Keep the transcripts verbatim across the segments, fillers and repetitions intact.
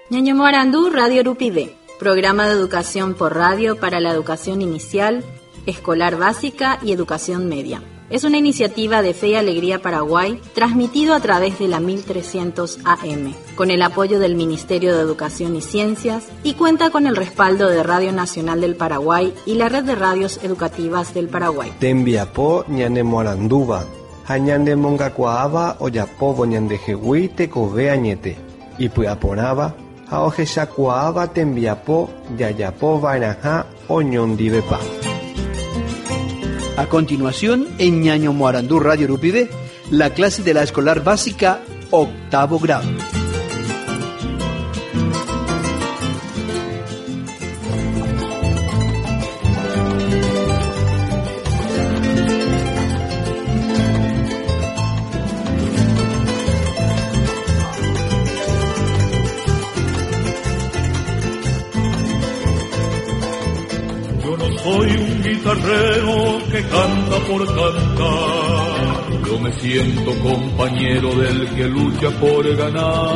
Ñaño Morandú, Radio Rupide, programa de educación por radio para la educación inicial, escolar básica y educación media. Es una iniciativa de Fe y Alegría Paraguay, transmitido a través de la mil trescientos A M, con el apoyo del Ministerio de Educación y Ciencias, y cuenta con el respaldo de Radio Nacional del Paraguay y la Red de Radios Educativas del Paraguay. Tembiapo ñane Moranduba, hañande mongacuaaba oyapobo ñande jehui tekove añete, y puaporaba, haojeshakuaaba tembiapo yayapo vainaja oñondivepa. A continuación, en Ñaño Morandú Radio Rupide, la clase de la escolar básica, octavo grado. Soy un guitarrero que canta por cantar. Yo me siento compañero del que lucha por ganar.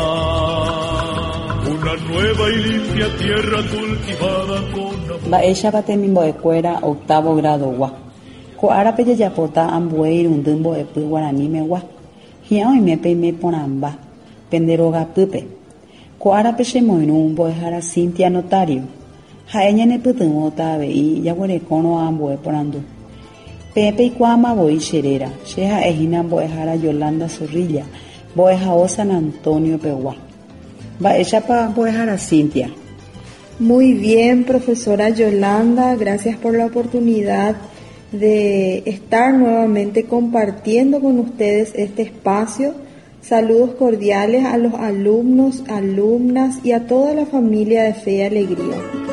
Una nueva y limpia tierra cultivada con amor. Mba'éicha temimbo'ekuéra octavo grado gua. Ko'ára pejejapóta ambue irundy mbo'epy guaraníme-gua. Hi'ã oimépe ime porãmba penderogapýpe. Ko'árape chemoirũ mbo'ehára Cintia Notario. Ha'e ñanepytyvõta avei jaguerekórõ ambue porandu. Pépe ikuaamavoi cheréra, che ha'ehína mbo'ehára Yolanda Zorrilla, mbo'ehao San Antonio pegua. Mba'éichapa mbo'ehára Cintia. Muy bien, profesora Yolanda, gracias por la oportunidad de estar nuevamente compartiendo con ustedes este espacio. Saludos cordiales a los alumnos, alumnas y a toda la familia de Fe y Alegría.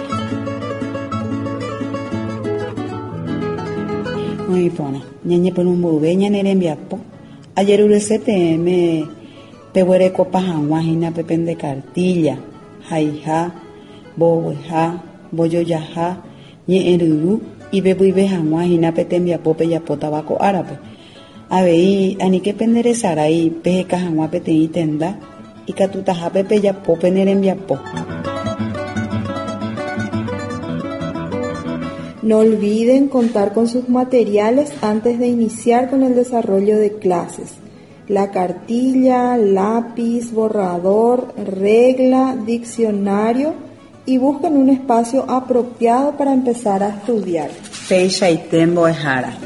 Muy bueno, ñañe penumbuve ñanerembiapo. Ayer urese P M pehuereko pahaguahina pepende cartilla, haija, boweja, boyoyaja, ñe'ẽryu y pepuive haguahina petembiapo pejapo tabako árape. Avei anike penderesarai peheka hag̃ua peteĩ tenda ikatutahápe pejapo penerembiapo. No olviden contar con sus materiales antes de iniciar con el desarrollo de clases. La cartilla, lápiz, borrador, regla, diccionario y busquen un espacio apropiado para empezar a estudiar. Peichaite mbo'ehára.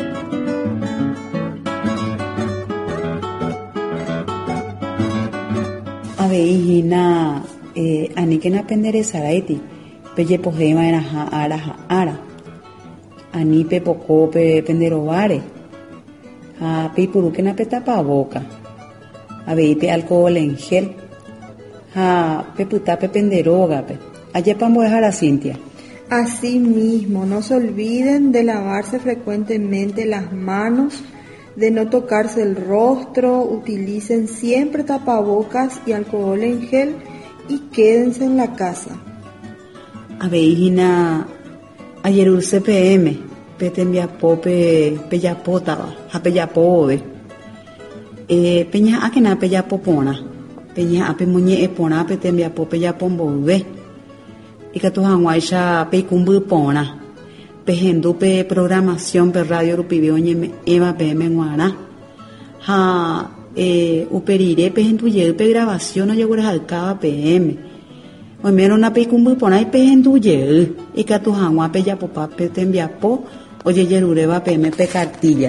Aveihína eh, aníkena penderesaraiti pejepohéva'erã ha'ára ha'ára. Ani pepoko pe penderovare ha peipurúkena petapavoka avei pe alcohol en gel ha pepyta pe penderógape ajépa mbo'ehára Cintia. Asimismo, no se olviden de lavarse frecuentemente las manos, de no tocarse el rostro, utilicen siempre tapabocas y alcohol en gel y quédense en la casa. Aveihína ayer urse P M petembiapo pe pejapótava ha pejapóve eh peña akena pejapopórã peña ape moñe'ẽ porã petembiapo pejapombove ikatu hag̃uáicha peikumbyporã pehendu pe programación pe Radio Rupide oñeme'ẽva P M g̃uarã ha eh uperire pehendujey pe grabación ojegueraháikáva P M oimérõna peikumbyporã pehendujey ikatu hag̃ua pejapopa petembiapo ojejeruréva P M pe cartilla.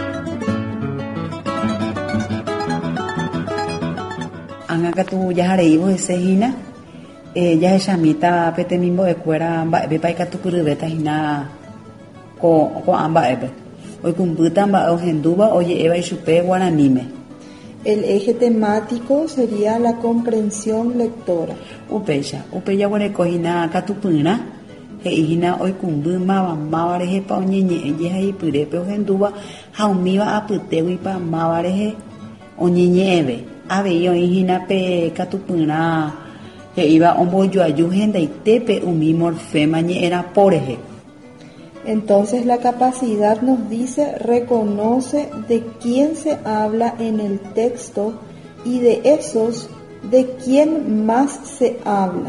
Ág̃akatu jahareívo hesehína eh, jahechamíta petemimbo'ekuéra mba'épe ikatu kyryvéta hína ko ko'ã mba'épe oikumbýta mba'e ohendúva oje'éva ichupe guaraníme. El eje temático sería la comprensión lectora. Upéicha, upe jaguerekohína katupyrã he'íhina oikumbý máva rehepa oñeñe'ẽ jehaipyrépe ohendúva ha umíva apytégui máva rehe oñeñe'ẽve. Avei oĩhína pe katupyrã he'íva ombojoaju hendaitépe umi morfema ñe'ẽrapo rehe. Entonces la capacidad nos dice, reconoce de quién se habla en el texto y de esos de quién más se habla.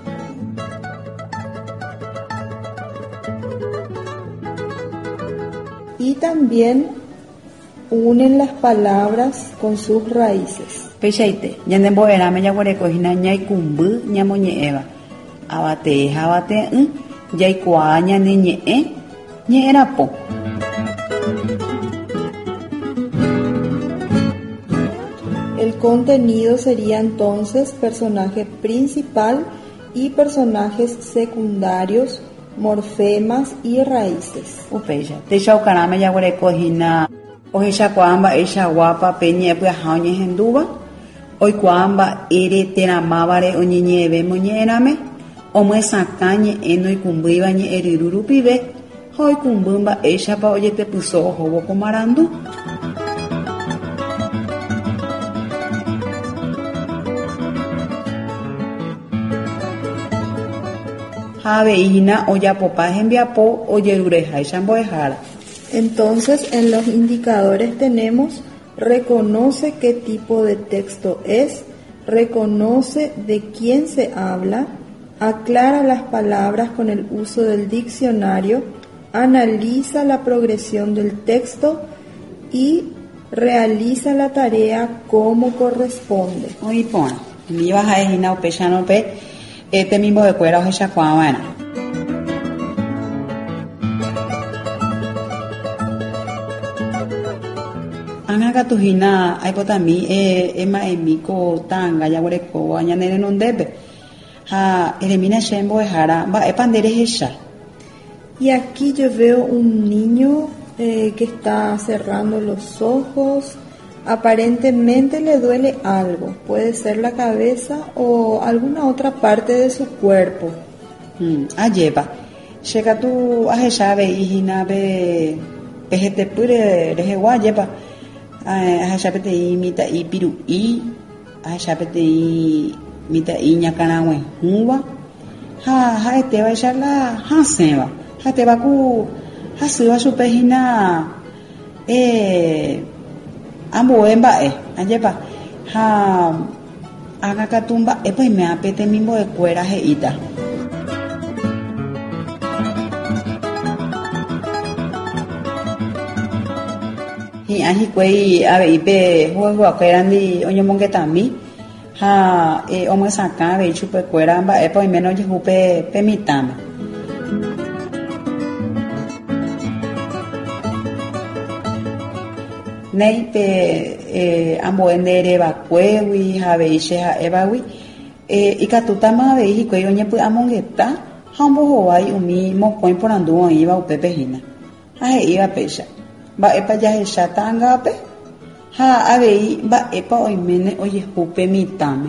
Y también unen las palabras con sus raíces. Pechaite, ñande mbo'era me jaguarekohína ñaikumby ñamoñe'ẽva. Avate avate y jaikuaa ñane ñe'ẽ ñe'ẽrapo. El contenido sería entonces personaje principal y personajes secundarios, morfemas y raíces. Upecha, techaukarame jaguarekohína ohechakuaa mba'e guapa pe ñe'ẽpyahã oñehendúva, oikuaa mba'ére teramávare oñeñe'ẽve moñe'ẽrame, omyesãka ñe'ẽ noikumbýva ñe'ẽ ryru rupive ha oikumby mba'éichapa ojetepyso ohóvo ko marandu. Ha aveihína ojapopa hembiapo ojerureháicha mbo'ehára. Entonces, en los indicadores tenemos reconoce qué tipo de texto es, reconoce de quién se habla, aclara las palabras con el uso del diccionario, analiza la progresión del texto y realiza la tarea como corresponde. Oipona, mi baja es ina upechanope, este mismo de cuera ojechakuaava'erã. Angakatuhína aipotami ema'ẽmíko tanga jaguarekóva ñane renondépe ha eremína che mbo'ehára mba'épa nderehecha. Y aquí yo veo un niño eh, que está cerrando los ojos. Aparentemente le duele algo, puede ser la cabeza o alguna otra parte de su cuerpo. Mm, ayepa, chekatu ahecha veihína pe pehetepyre rehegua ayepa. Ahecha peteĩ mitã'i piru'i, ahecha peteĩ mitã'i ñakãrag̃uehũva ha ha'etévaicha la hasẽva. Hatéva ku hasýva chupe hína eh, ambue mba'e ajepa ha ág̃akatu mba'épa oiméa pe temimbo'ekuéra he'íta. Hi'ã hikuái ave'ípe huehuakuérandi oñomongetami ha eh, omyesãka avei chupekuéra mba'épa oiména ojehu pe, pe mitãme. Néi pe eh, ambue nderevakuégui ha avei che ha'évagui eh, ikatútama avei hikuái oñepy'amongeta ha ombohovái umi mokõi porandu oĩva upépe hína ha he'íva péicha mba'épa jahecha ta'ãngápe ha avei mba'épa oiméne ojehu pe mitãme.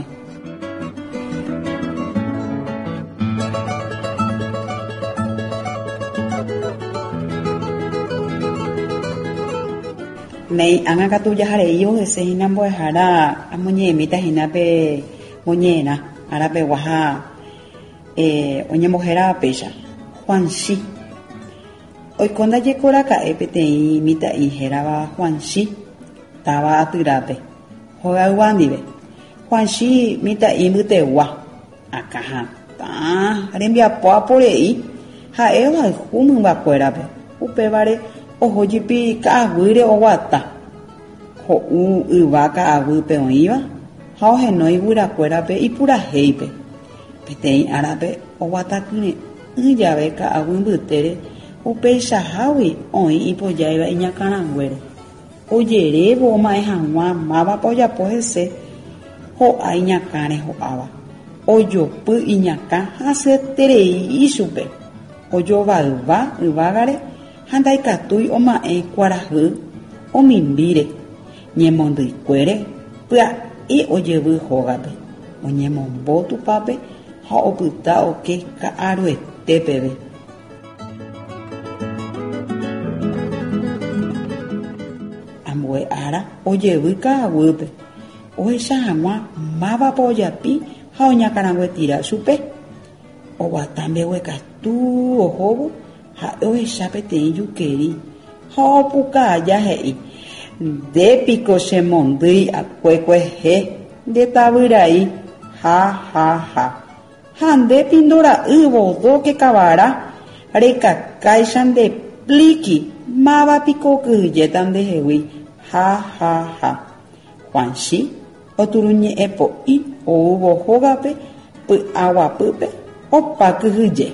Nei ág̃akatu jaharei ohese hína mbo'ehára amoñe'ẽmíta hína pe moñe'ẽrã arapegua ha eh, oñembohéra péicha Juanchi. Oiko ndajekoraka'e peteĩ mitã'i hérava Juanchi táva atyrápe hogaygua ndive. Juanchi mitã'i mbytegua akãhatã rembiapo apore'i ha'e ohayhu mymbakuérape upévare ohojípi ka'aguýre oguata ho'u yva ka'aguýpe oĩva ha ohenói guyrakuérape ipurahéipe peteĩ árape oguatakyrý'ỹ jave ka'aguy mbytére upeichahágui oĩ ipojáiva iñakãraguére ojerévo oma'ẽ hag̃ua mávapa ojapo hese ho'a iñakãre ho'áva ojopy iñakã hasyeterei chupe ojovaýva yvágare ha ndaikatúi oma'ẽ kuarahy omimbíre ñemondýikuére pya'e ojevy hógape oñemombo tupápe ha opyta oke ka'aruetépeve. Ambue ára ojevy ka'aguýpe ohecha hag̃ua mávapa ojapi ha oñakãraguetira chupe oguata mbeguekatu ohóvo ha ohecha peteĩ jukeri ha opukaaja he'i ndépiko chemondýi akuekuehe ndetavyrai. Ha ha ha. Hande pindora'y vodo que kavara rekakái nde pliki mávapiko kyhyjéta ndehegui. Ha ha ha. Juanchi oturuñe'ẽpo'i oúvo hógape py'aguapýpe opa kyhyje.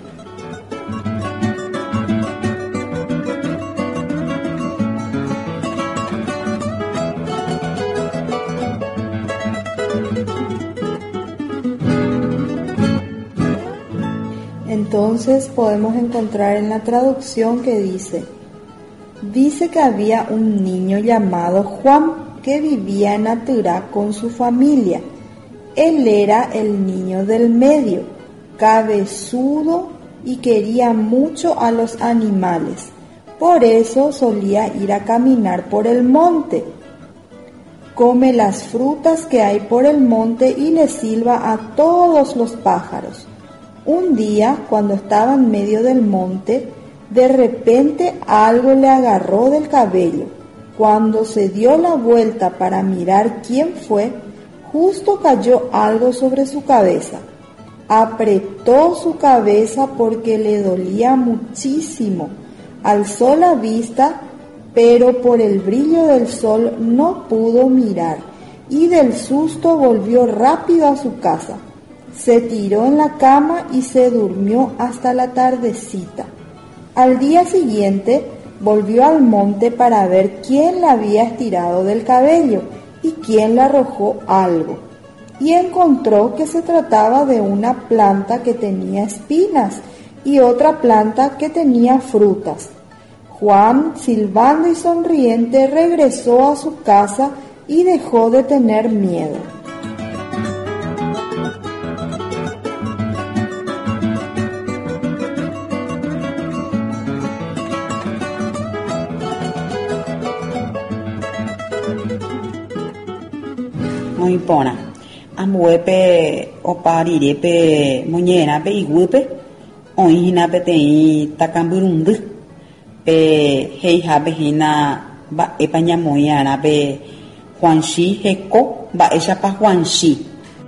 Entonces podemos encontrar en la traducción que dice, dice que había un niño llamado Juan que vivía en Aturá con su familia. Él era el niño del medio, cabezudo y quería mucho a los animales. Por eso solía ir a caminar por el monte. Come las frutas que hay por el monte y le silba a todos los pájaros. Un día, cuando estaba en medio del monte, de repente algo le agarró del cabello. Cuando se dio la vuelta para mirar quién fue, justo cayó algo sobre su cabeza. Apretó su cabeza porque le dolía muchísimo. Alzó la vista, pero por el brillo del sol no pudo mirar y del susto volvió rápido a su casa. Se tiró en la cama y se durmió hasta la tardecita. Al día siguiente volvió al monte para ver quién le había estirado del cabello y quién le arrojó algo. Y encontró que se trataba de una planta que tenía espinas y otra planta que tenía frutas. Juan, silbando y sonriente, regresó a su casa y dejó de tener miedo. Moipona, ambuepe oparirepe moñerape iguipe, oihinape tei takamburundu, pe heihape hina ba'épa ñamoi'arãpe Juanchi heko mba'éichapa Juanchi.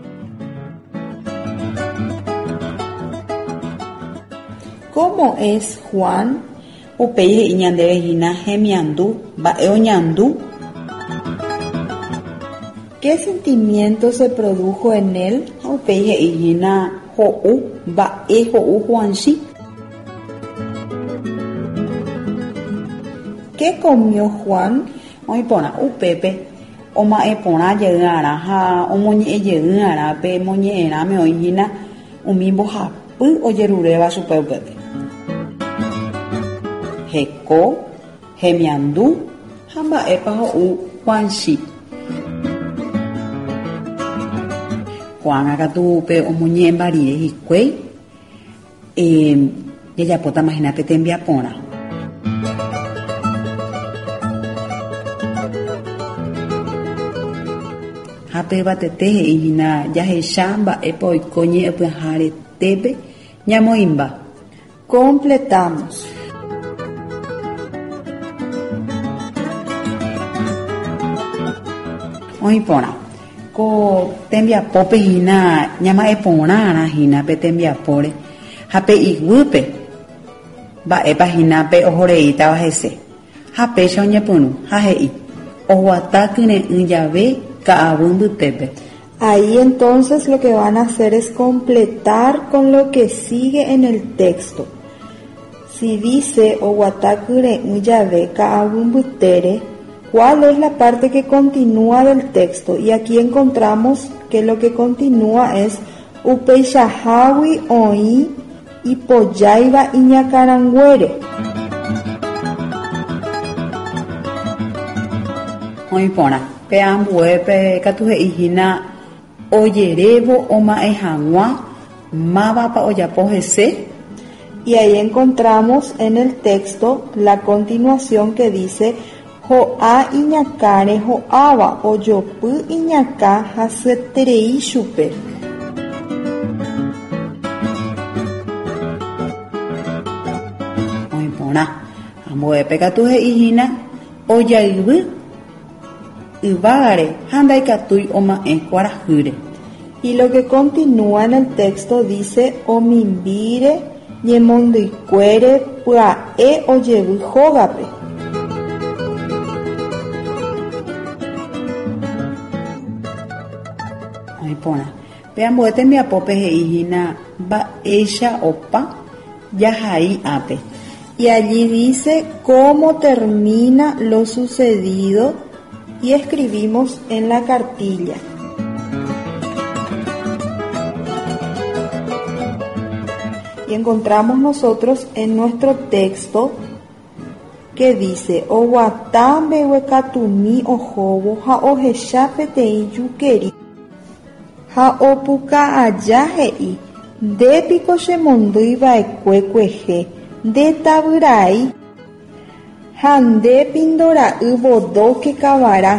¿Cómo es Juan? Upéi he'i ñandéve hína hemiandu mba'e oñandu. ¿Qué sentimiento se produjo en él? Upéi he'i hína ho'u mba'e ho'u Juanchi. ¿Qué comió Juan? Oipona upépe oma'ẽporã jeý'arã ha omoñe'ẽjeý'arã moñe'ẽrãme oĩhína umi mbohapy ojeruréva chupe upépe. Heko, hemiandu ha mba'épa ho'u Juanchi. Juan akatu pe omoñe'ẽmbarire hikuái eh, jajapóta mahínape tembiaporã. Hapévatete he'íhina jahecha mba'épa oiko ñe'ẽpyahãretépe ñamoĩmba. Completamos. Oĩporã ko tembiapópe hína ñama'ẽporãrã hína pe tembiapóre ha pe iguýpe mba'épa hína pe ohoreíta hese ha péicha oñepyrũ ha he'i oguata kyre'ỹ jave ka'aguy mbytépe. Ahí entonces lo que van a hacer es completar con lo que sigue en el texto. Si dice oguata kyre'ỹ jave ka'aguy mbytére, ¿cuál es la parte que continúa del texto? Y aquí encontramos que lo que continúa es upeichahágui oĩ ipojáiva iñakãranguére. Oĩporã pe ambuépe katu he'ihína ojerévo oma'ẽ hag̃ua mávapa ojapo hese. Y ahí encontramos en el texto la continuación que dice ho'a iñakãre ho'áva ojopy iñakã hasyeterei chupe. Oĩporã ambuépe katu he'ihína ojayvy yvare handaikatui oma'ẽ kuarahýre. Y lo que continúa en el texto dice omimbire ñemondyikuére pya'e ojevy hógape. Oipórã. Pe ambue tembiapópe he'íhina mba'éicha opa jahai ápe. Y allí dice cómo termina lo sucedido y escribimos en la cartilla. Y encontramos nosotros en nuestro texto que dice Oguatambe huekatumi ojobo ha ohecha peteĩ jukeri ha opuka'aja he'i ndépiko chemondýiva'ekue kuehe ndetavyrái ha ndépindora'y bodoque kavarã.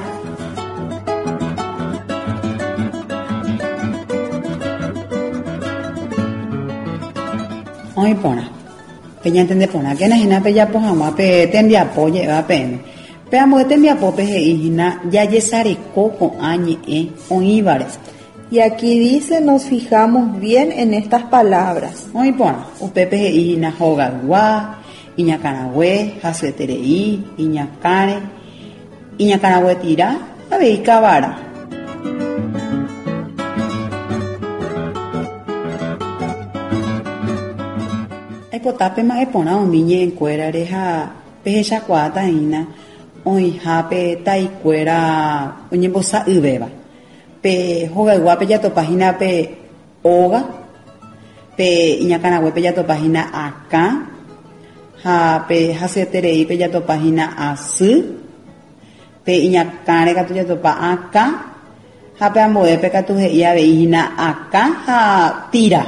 Oipórã. Peñatendepórã kenahína pejapo hag̃ua pe tembiapo je'éva peẽme. Pe ambue tembiapópe he'íhina jajesareko ko'ã ñe'ẽ oĩvare. Y aquí dice, nos fijamos bien en estas palabras. Oipórã. Upépe he'íhina hogagua, iñakãrague, hasyeterei, iñakãre, iñakãraguetira, avei kavára. Aipotápe ma'ẽporã umi ñe'ẽkuérare ha pehechakuaatahína oĩha pe taikuéra oñembosa'yvéva. Pe hogagua pe jatopahína pe óga, pe iñakãrague pe jatopahína akã, ha pe hasyeterei pe jatopahína asy, pe iñakãre katu jatopa akã, ha pe ambuépe katu he'i aveihína akã ha tira.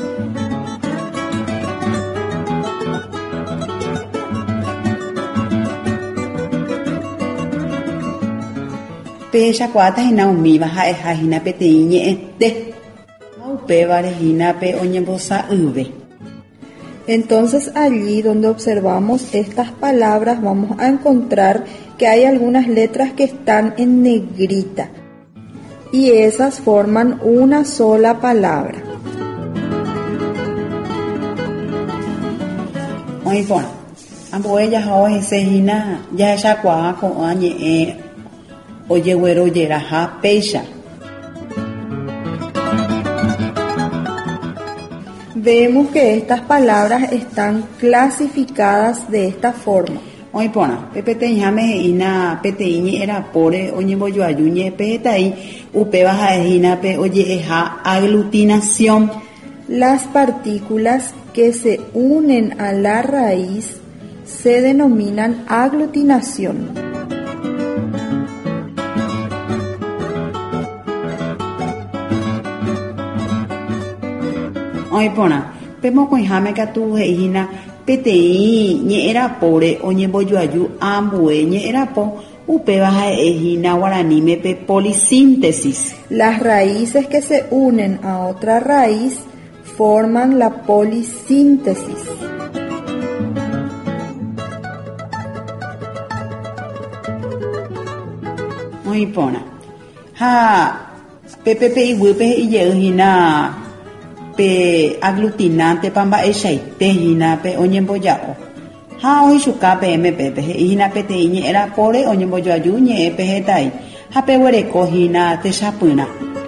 Pehechakuaatahína umíva ha'ehahína peteĩ ñe'ẽte ha upévarehína pe oñembosa'yve. Entonces allí donde observamos estas palabras vamos a encontrar que hay algunas letras que están en negrita y esas forman una sola palabra. Oipórã. Ambue jaha ohesehína jahechakuaa ko'ã ñe'ẽ ojeguerojeraha péicha. Vemos que estas palabras están clasificadas de esta forma. Oipórã, pepeteĩháme he'ína peteĩ ñe'ẽrapóre oñembojoaju ñe'ẽpe hetãi upéva ha'ehína pe oje'eha aglutinación. Las partículas que se unen a la raíz se denominan aglutinación. Oipórã, pe mokõiháme katu he'íhina peteĩ ñe'ẽrapóre oñembojoaju ambue ñe'ẽrapo upéva ha'ehína guaraníme pe polisíntesis. Las raíces que se unen a otra raíz forman la polisíntesis. Oipórã. Ha pepepe iguýpe ije'ýhína pe aglutinante pa mba'eichaitéhína pe oñemboja'o. Ha oichuka peẽme pépe he'íhina peteĩ ñe'ẽrapóre oñembojoaju ñe'ẽpe hetãi ha peguerekohína techapýra.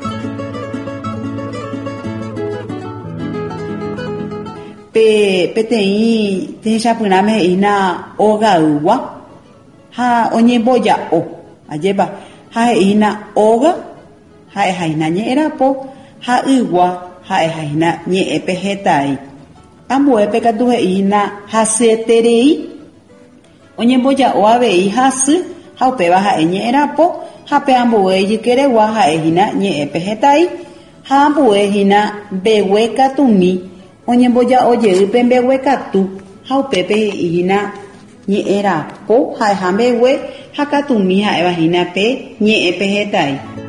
Pe peteĩ techapýrame he'íhina ogayva ha oñemboja'o ajépa ha he'íhina oga ha'ehahína ñe'ẽrapo ha ygua ha'ehahína ñe'ẽpe hetãi. Ambuépe katu he'íhina hasyeterei oñemboja'o avei hasy ha upéva ha'e ñe'ẽrapo ha pe ambue ijykeregua ha'ehína ñe'ẽpe hetãi ha ambuehína mbeguekatumi oñemboja'ojey pe mbeguekatu ha upépe he'íhina ñe'ẽrapo ha'eha mbegue ha katumi ha'evahína pe ñe'ẽpe hetãi.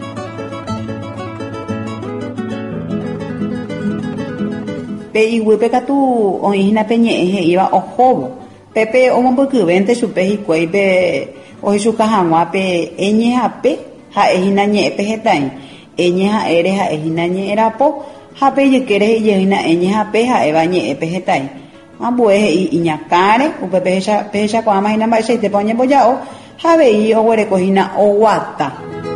Pe iguýpe katu oĩhína pe ñe'ẽ he'íva ohóvo. Pépe omombokyvénte chupe hikuái pe ohechuka hag̃ua pe eñehape ha'ehina ñe'ẽpe hetãi eñe ha'ére ha'ehina ñe'ẽrapo ha pejykére ijehýna eñe hape ha'éva ñe'ẽpe hetãi ambue he'i iñakãre upe pehechakuaamahína mba'eichaitépa oñemboja'o ha avei oguerekohína oguata.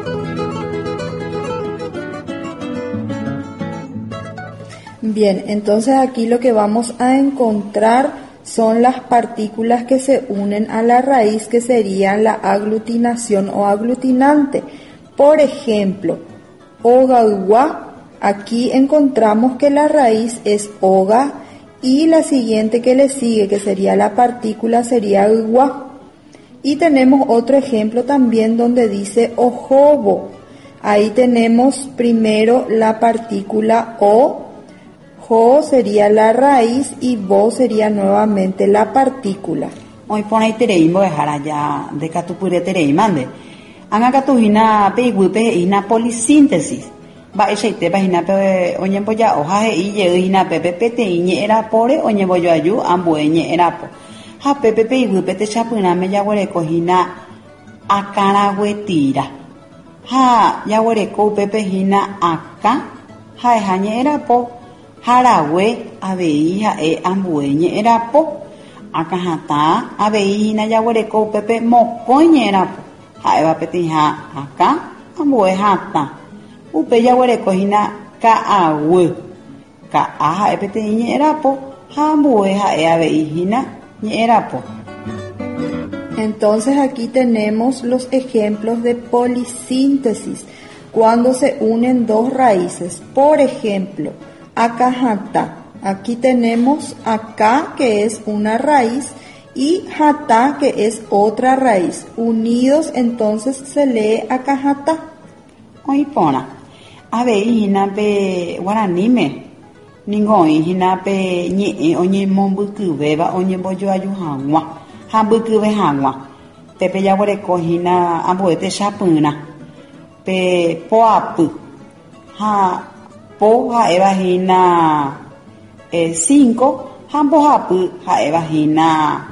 Bien, entonces aquí lo que vamos a encontrar son las partículas que se unen a la raíz, que serían la aglutinación o aglutinante. Por ejemplo, ogaugua, aquí encontramos que la raíz es oga y la siguiente que le sigue, que sería la partícula, sería gua. Y tenemos otro ejemplo también donde dice ojobo. Ahí tenemos primero la partícula o, jo sería la raíz y bo sería nuevamente la partícula. Hoy pon ahí tereimbo dejara ya de catupure tereimande. Anga catuhina peiguipe hina polisíntesis. Va echeite hina pe oñemboya hoja y hina pepe pete iñe era pore oñemboyo ayu ambueñe era po. Ha pepe peiguipe te chapuna me yaguereko hina akaraguetira. Ha yaguereko pepe hina aka ha ejañe era po. Harague avei ha'e ambueñe erapo akahata avei hina jaguereko upepe mokõiñe erapo ha'éva peteĩ aka ambue hata upe jaguereko hína ka'aguy ka'a ha'e peteĩ ñe'ẽrapo ha ambue ha'e avei hína ñe'ẽrapo. Entonces aquí tenemos los ejemplos de polisíntesis cuando se unen dos raíces. Por ejemplo, akahata. Aquí tenemos acá, que es una raíz, y hata, que es otra raíz. Unidos, entonces se lee akahata. Oipona. Avei hina pe guaraníme. Ningoi hina pe ñe'ẽ oñemombykyvéva oñembojoaju hag̃ua. Ha mbykyve hag̃ua. Pepe jaguereko hína ambuete chapýna. Pe poapy. Ha po ha'éva hína eh, cinco, ha mbohapy ha'éva hína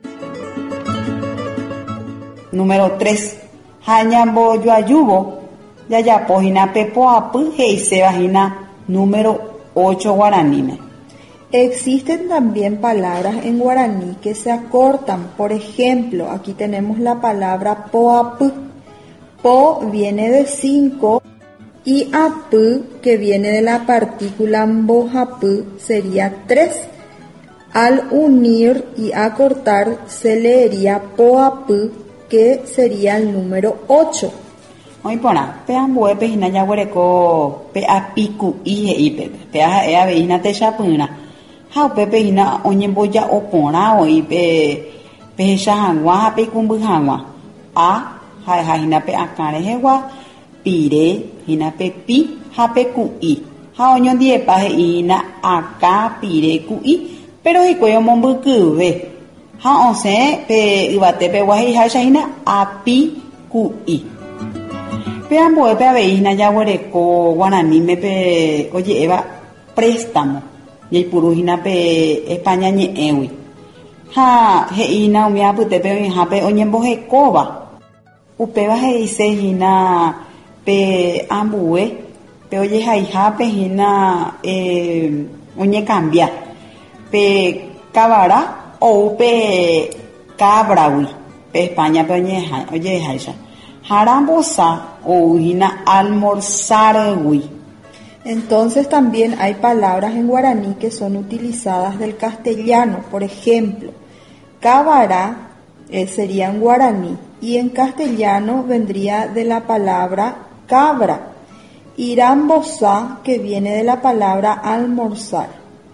número tres. Ha ñambojoajúvo jajapo hína pe poapy he'iséva hína número ocho guaraníme. Existen también palabras en guaraní que se acortan. Por ejemplo, aquí tenemos la palabra poapy. Po viene de cinco. Y apy, que viene de la partícula mbohapy, sería tres. Al unir y acortar se leería poapy, que sería el número ocho. Hoy pona, pe ambue pe hina jaguereko pe apiku i heipe, pe ha'e avei hina techapýna. Ha upe pe hina oñemboja opórã oĩ pe pehecha hag̃ua ha pe ikumby hag̃ua. A ha hina pe akã rehegua. Pire, hina pe pi, ha pe ku'i. Ha oñondiepa hina aka, pire, ku'i. Pero hikuái omombykyve. Ha osẽ pe yvatépe guahiháicha hína api, ku'i. Pe ambuépe avei hína jaguereko guaraníme pe oje'éva préstamo. Jaipuru hína pe España ñe'ẽgui. Ha he'ína umi apytépe oĩhápe oñembohekóva. Upéva he'ise hína pe ambue pe ojehaiha pe hína eh, oñecambia pe cabara ou pe cabragui pe España pe ojehaicha harambosa ou hína almorzargui. Entonces también hay palabras en guaraní que son utilizadas del castellano. Por ejemplo, cabara eh, sería en guaraní y en castellano vendría de la palabra cabra. Irambosá, que viene de la palabra almorzar.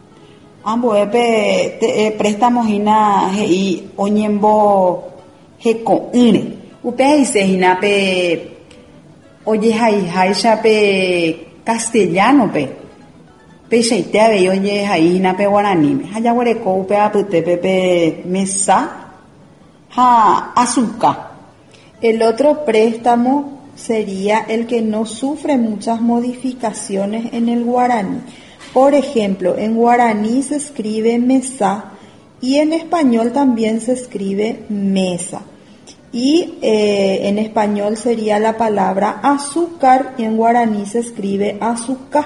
Ambuepe eh, préstamos hina hei oñembo heko'ỹre. Upe heise hina pe ojehaihaicha pe castellano pe. Peichaite avei ojehai hina pe guaraníme. Ha jaguereko upe apytépe pe mesa ha azúcar. El otro préstamo sería el que no sufre muchas modificaciones en el guaraní. Por ejemplo, en guaraní se escribe mesa y en español también se escribe mesa. Y eh, en español sería la palabra azúcar y en guaraní se escribe azúcar.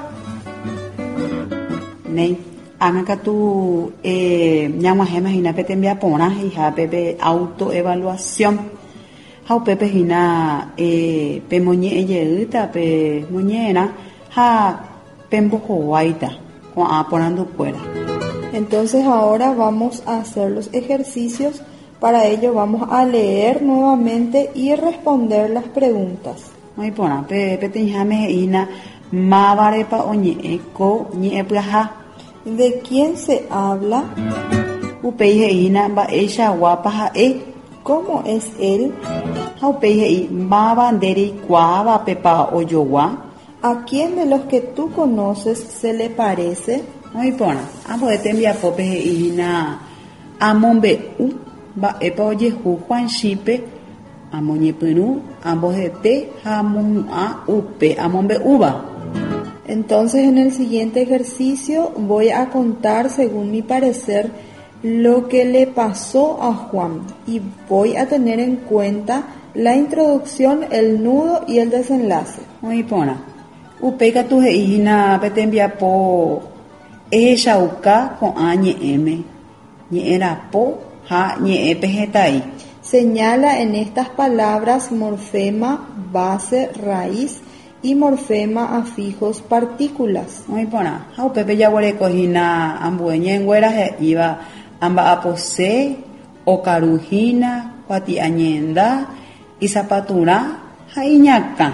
Nei, anga tu eh llama gema hina pete envía pona hija pepe autoevaluación. Hau pepe hina eh pe moñe eyeuta pe moñena ha pembo hoaita con aponando fuera. Entonces ahora vamos a hacer los ejercicios. Para ello vamos a leer nuevamente y responder las preguntas. Muy pona pe pe tinjame ina mavare pa oñe ko ñe plaja. ¿De quién se habla? Upeije ina ba ella guapa ha e. ¿Cómo es él? Upeije i mavanderi cuava pepa oyowa. ¿A quién de los que tú conoces se le parece? Muy pona amo de tembia popeje ina amombe u ba epa oye ju Juan Chipe amoñe punu ambos de te amon a upe amombe uva. Entonces en el siguiente ejercicio voy a contar según mi parecer lo que le pasó a Juan y voy a tener en cuenta la introducción, el nudo y el desenlace. Muy pona upeka tu heina petembia po e shauka con a ñe m ñe era po ha ñe e pejetai. Señala en estas palabras morfema, base, raíz y morfema, afijos, partículas. Muy pona hau pepe ya wore cojina ambueñe nguera iba amba apose o carujina cuati añenda y zapatura haiñaka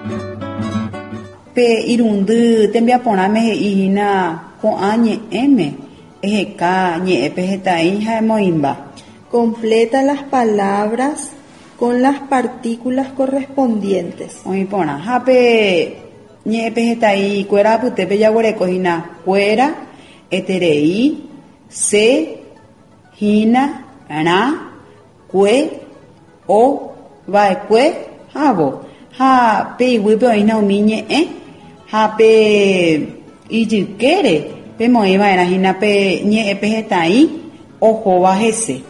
pe irundu tembia poname hina con añe m ejeka ñe epejetai jaemoimba. Completa las palabras con las partículas correspondientes. Muy pona hape ñe epejetai cuera putepe ya wore cojina cuera eterei se hina na cue o vaecue habo ha pe iwipe oina umiñe eh ha pe iyykére pe moiva era hina pe ñe epejetai ojo bajese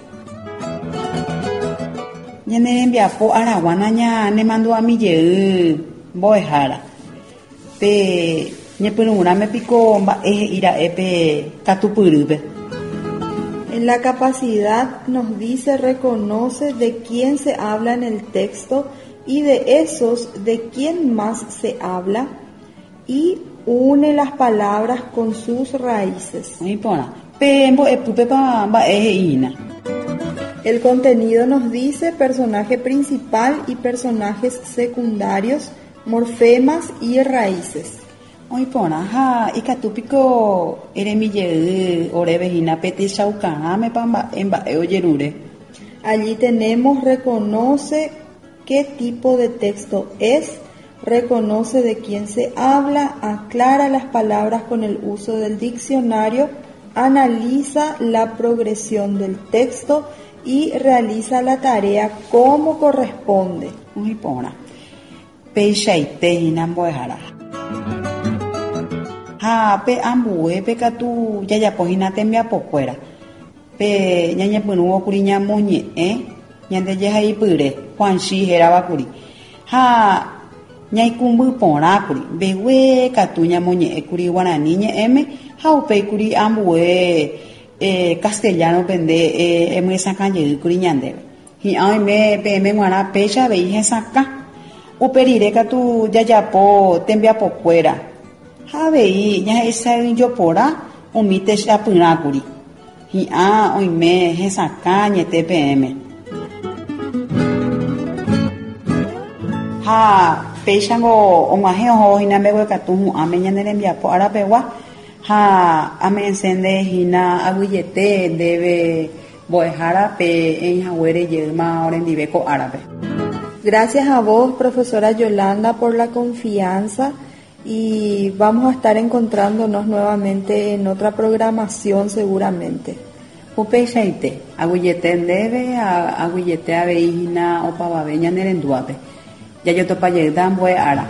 ñane enviapo araguana ña ne mandó a mi ye boejara pe ñepurura me pico ba e ira epe katupurube. En la capacidad nos dice reconoce de quién se habla en el texto y de esos de quién más se habla y une las palabras con sus raíces. Muy pona pembo epupe pa ba e ina. El contenido nos dice personaje principal y personajes secundarios, morfemas y raíces. Muy pona ha ikatupiko eremille orevejina pete shaukana me pamba emba oyerure. Allí tenemos reconoce qué tipo de texto es, reconoce de quién se habla, aclara las palabras con el uso del diccionario, analiza la progresión del texto y realiza la tarea como corresponde. Muy pona peishaite hinamboejara ha pe ambue pe katu yaya pojina tembia pokuera pe ñañe punu kuri ñamoñe eh ñande yeja ipyre Juan Chi era bakuri ha ñaikumbu pora kuri bewe katu ñamoñe kuri guarani ñeeme ha upe kuri ambue eh castellano pende eh eme sakanye kuri ñande hi ai me pe me guara pecha veije saka uperire katu yayapo tembia pokuera havei ña esa yo pora umite chapyrakuri hi'a oime hesaka ñete pm ha peichango omahe oho hina mbegue katu hu'ãme ñanerembiapo arapegua ha ame encende hina aguiyete ndéve mbo'ehára pe eihaguére jeýma orendive ko árape. Gracias a vos, profesora Yolanda, por la confianza y vamos a estar encontrándonos nuevamente en otra programación seguramente. Upeichaite, aguiyete ndéve, aguiyete aveihina opavave ñanerenduápe. Jajotopajeýta mbo'ehára.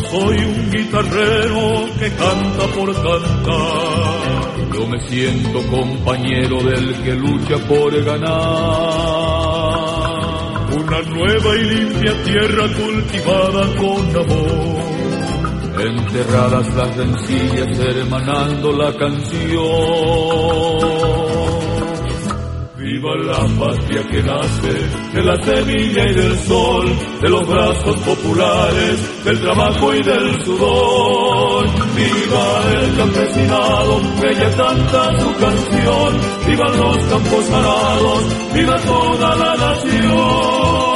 soy un guitarrero que canta por cantar. Yo me siento compañero del que lucha por ganar. Una nueva y limpia tierra cultivada con amor. Enterradas las rencillas, hermanando la canción. Viva la patria que nace de la semilla y del sol, de los brazos populares, del trabajo y del sudor. Viva el campesinado que ya canta su canción, vivan los campos arados, viva toda la nación.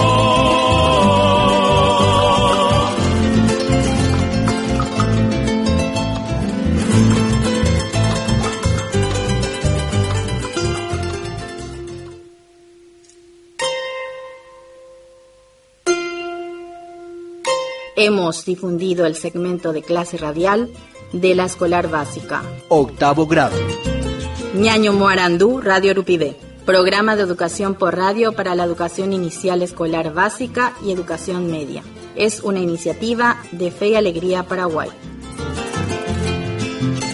Hemos difundido el segmento de clase radial de la escolar básica. Octavo grado. Ñaño Moarandú, Radio Rupidé. Programa de educación por radio para la educación inicial escolar básica y educación media. Es una iniciativa de Fe y Alegría Paraguay.